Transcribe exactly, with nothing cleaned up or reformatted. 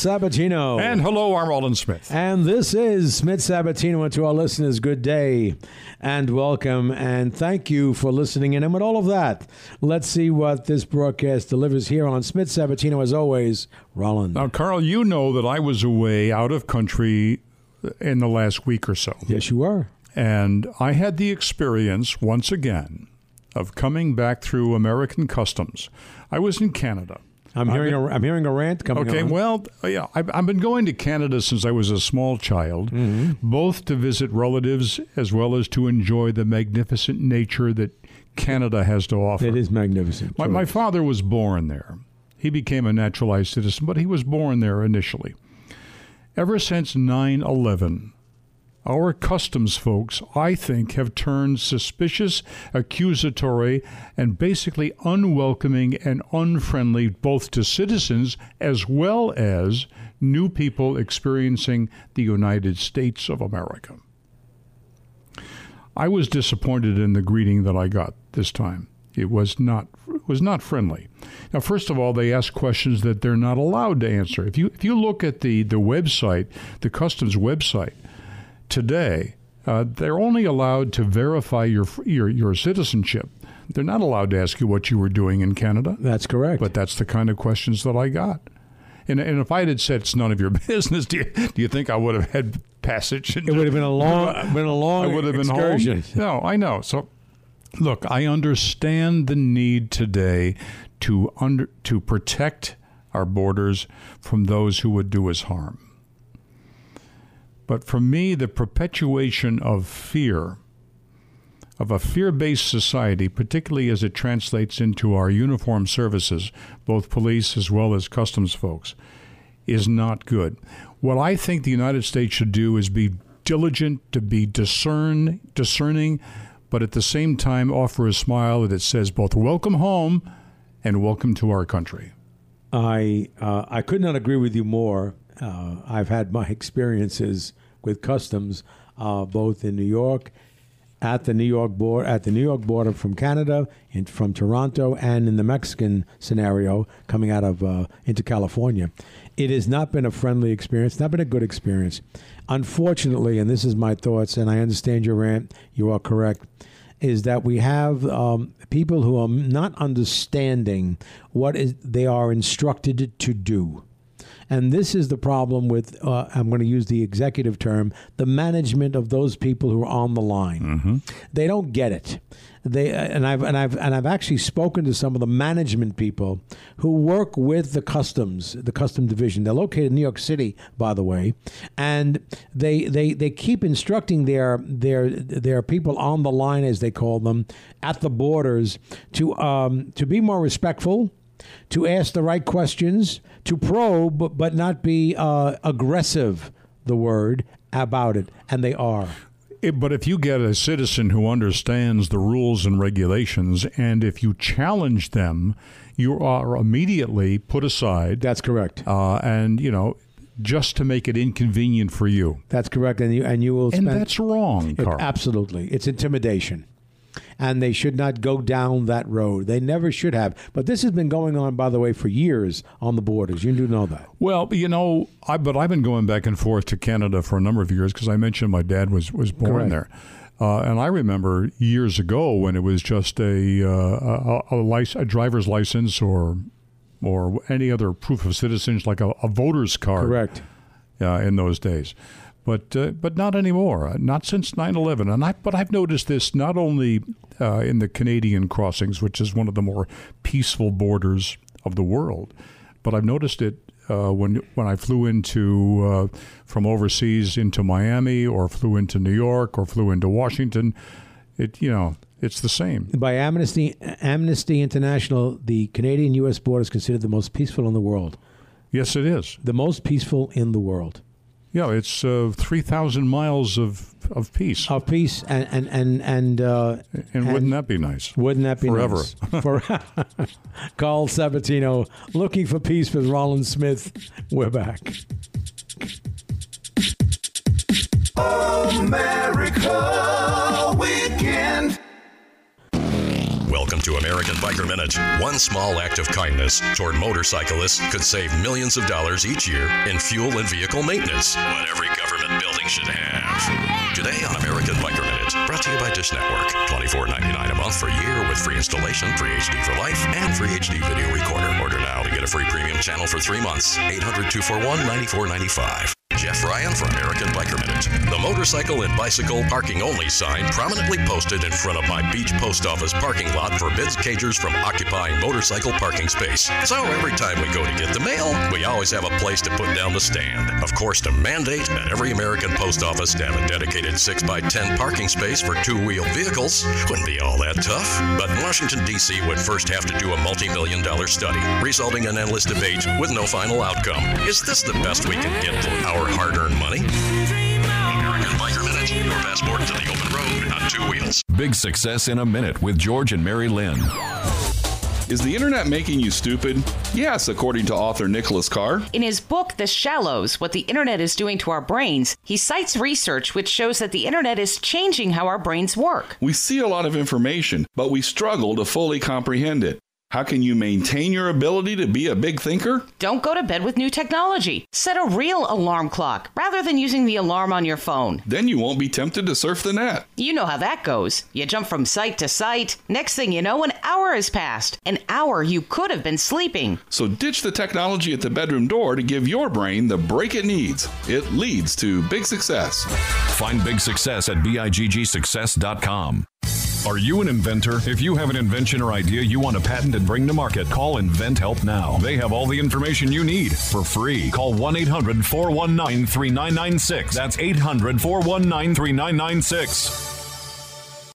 Sabatino. And hello, I'm Roland Smith. And this is Smith Sabatino. And to our listeners, good day and welcome. And thank you for listening in. And with all of that, let's see what this broadcast delivers here on Smith Sabatino. As always, Roland. Now, Carl, you know that I was away out of country in the last week or so. Yes, you are. And I had the experience, once again, of coming back through American customs. I was in Canada. I'm hearing a, I'm hearing a rant coming okay, on. Okay, well, yeah, I've, I've been going to Canada since I was a small child, mm-hmm. both to visit relatives as well as to enjoy the magnificent nature that Canada has to offer. It is magnificent. My, my father was born there. He became a naturalized citizen, but he was born there initially. Ever since nine eleven, our customs folks, I think, have turned suspicious, accusatory, and basically unwelcoming and unfriendly both to citizens as well as new people experiencing the United States of America. I was disappointed in the greeting that I got this time. It was not it was not friendly. Now, first of all, they ask questions that they're not allowed to answer. If you if you look at the, the website, the customs website, today, uh, they're only allowed to verify your, your your citizenship. They're not allowed to ask you what you were doing in Canada. That's correct. But that's the kind of questions that I got. And and if I had said it's none of your business, do you, do you think I would have had passage? It would have been a long, been a long I would have been excursion. Home? No, I know. So, look, I understand the need today to under to protect our borders from those who would do us harm. But for me, the perpetuation of fear, of a fear-based society, particularly as it translates into our uniformed services, both police as well as customs folks, is not good. What I think the United States should do is be diligent, to be discern, discerning, but at the same time offer a smile that says both welcome home and welcome to our country. I uh, I could not agree with you more. Uh, I've had my experiences with customs, uh, both in New York, at the New York border, at the New York border from Canada, and from Toronto, and in the Mexican scenario coming out of uh, into California. It has not been a friendly experience, not been a good experience. Unfortunately, and this is my thoughts, and I understand your rant, you are correct, is that we have um, people who are not understanding what is they are instructed to do. And this is the problem with, uh, I'm going to use the executive term, the management of those people who are on the line. Mm-hmm. They don't get it. They and I've and I've and I've actually spoken to some of the management people who work with the customs, the custom division. They're located in New York City, by the way, and they they they keep instructing their their their people on the line, as they call them, at the borders to um, to be more respectful, to ask the right questions, to probe, but not be uh, aggressive, the word, about it. And they are. It, but if you get a citizen who understands the rules and regulations, and if you challenge them, you are immediately put aside. That's correct. Uh, and, you know, just to make it inconvenient for you. That's correct. And you, and you will spend... And that's wrong, Carl. It, absolutely. It's intimidation. And they should not go down that road. They never should have. But this has been going on, by the way, for years on the borders. You do know that. Well, you know, I, but I've been going back and forth to Canada for a number of years because I mentioned my dad was, was born Correct. there. Uh, and I remember years ago when it was just a uh, a, a, lic- a driver's license or or any other proof of citizenship, like a, a voter's card. Correct. Uh, in those days. But uh, but not anymore. Not since nine eleven. And I but I've noticed this not only uh, in the Canadian crossings, which is one of the more peaceful borders of the world, but I've noticed it uh, when when I flew into uh, from overseas into Miami, or flew into New York, or flew into Washington. It you know it's the same. By Amnesty Amnesty International, the Canadian U S border is considered the most peaceful in the world. Yes, it is. The most peaceful in the world. Yeah, it's uh, three thousand miles of, of peace. Of peace, and and and and, uh, and, and wouldn't that be nice? Wouldn't that be forever? Nice? For Carl Sabatino, looking for peace with Roland Smith. We're back. America Weekend. Welcome to American Biker Minute. One small act of kindness toward motorcyclists could save millions of dollars each year in fuel and vehicle maintenance. What every government building should have. Today on American Biker Minute, brought to you by Dish Network. twenty-four ninety-nine a month for a year with free installation, free H D for life, and free H D video recorder. Order now to get a free premium channel for three months. eight hundred, two four one, nine four nine five. Jeff Ryan for American Biker Minute. The motorcycle and bicycle parking only sign prominently posted in front of my beach post office parking lot forbids cagers from occupying motorcycle parking space. So every time we go to get the mail, we always have a place to put down the stand. Of course, to mandate at every American post office to have a dedicated six by ten parking space for two-wheel vehicles wouldn't be all that tough. But Washington, D C would first have to do a multi-million dollar study, resulting in endless debate with no final outcome. Is this the best we can get for our hard-earned money? American Biker Minute, your passport to the open road on two wheels. Big Success in a Minute with George and Mary Lynn. Is the internet making you stupid? Yes, according to author Nicholas Carr. In his book, The Shallows, What the Internet is Doing to Our Brains, he cites research which shows that the internet is changing how our brains work. We see a lot of information, but we struggle to fully comprehend it. How can you maintain your ability to be a big thinker? Don't go to bed with new technology. Set a real alarm clock rather than using the alarm on your phone. Then you won't be tempted to surf the net. You know how that goes. You jump from site to site. Next thing you know, an hour has passed. An hour you could have been sleeping. So ditch the technology at the bedroom door to give your brain the break it needs. It leads to big success. Find Big Success at big success dot com. Are you an inventor? If you have an invention or idea you want to patent and bring to market, call Invent Help now. They have all the information you need for free. Call one eight hundred, four one nine, three nine nine six. That's eight hundred, four one nine, three nine nine six.